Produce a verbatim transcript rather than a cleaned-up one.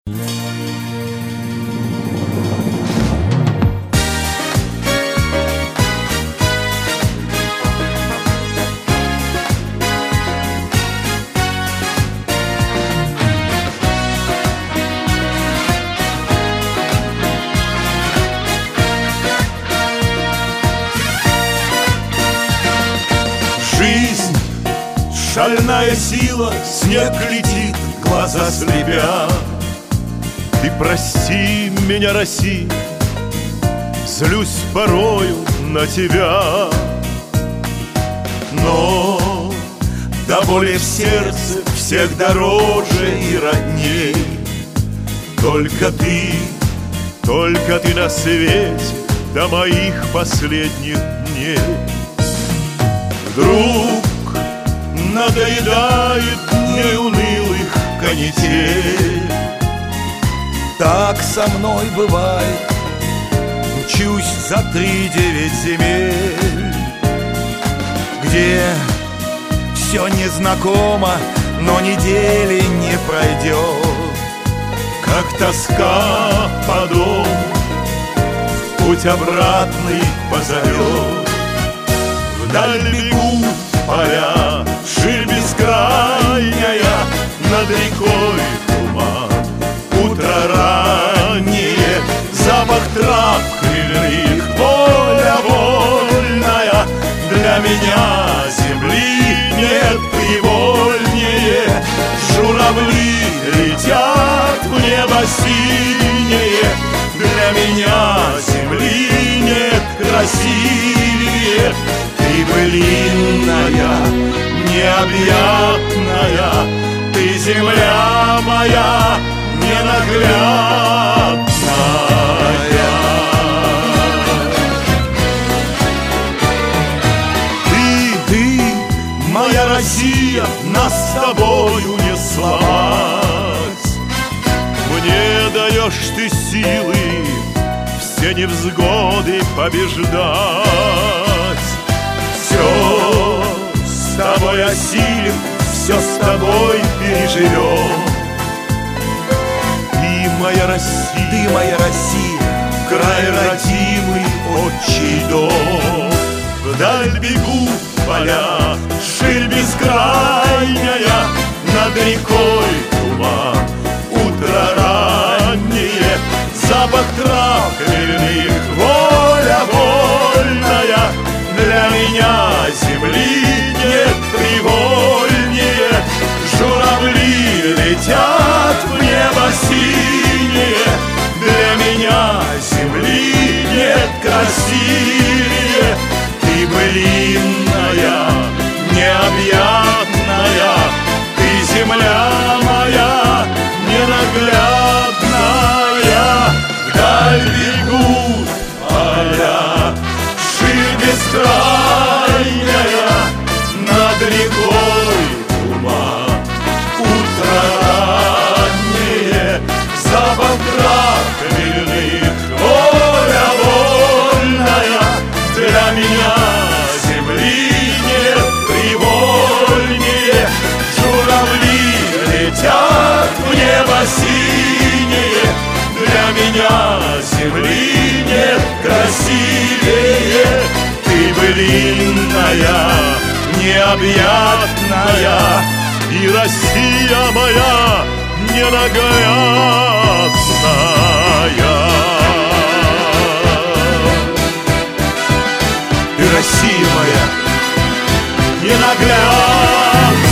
Жизнь, шальная сила, снег летит, глаза слепя. Ты прости меня, Россия, злюсь порою на тебя. Но до боли в сердце всех дороже и родней только ты, только ты на свете до моих последних дней. Вдруг надоедает дней унылых канитель. Так со мной бывает, мчусь за три девять земель, где все незнакомо, но недели не пройдет. Как тоска по дому в путь обратный позовет. Вдаль бегут поля, ширь бескрайняя, над рекой туман. Утро раннее, запах трав хмельных, воля вольная. Для меня земли нет привольнее. Журавли летят в небо синее. Для меня земли нет красивее. Ты былинная, необъятная, ты земля моя ненаглядная. Ты, ты, моя Россия, нас с тобою не сломать. Мне даешь ты силы все невзгоды побеждать. Все с тобой осилим, все с тобой переживем. Ты моя Россия, Ты моя Россия, край родимый, отчий дом. Вдаль бегут поля, ширь бескрайняя, над рекой туман. Утро раннее, запах трав хмельных, воля вольная. Для меня земли нет привольнее. Журавли летят в небо синее. Для меня земли нет красивее. Ты былинная, необъятная, ты земля моя ненаглядная. Вдаль бегут поля, ширь бескрайняя, над рекой туман. Утро раннее, запах трав хмельных, воля вольная. Для меня земли нет привольнее. Журавли летят в небо синее. Для меня земли нет красивее. Ты былинная, необъятная, и Россия моя ненаглядная. ты Россия моя Ненаглядная.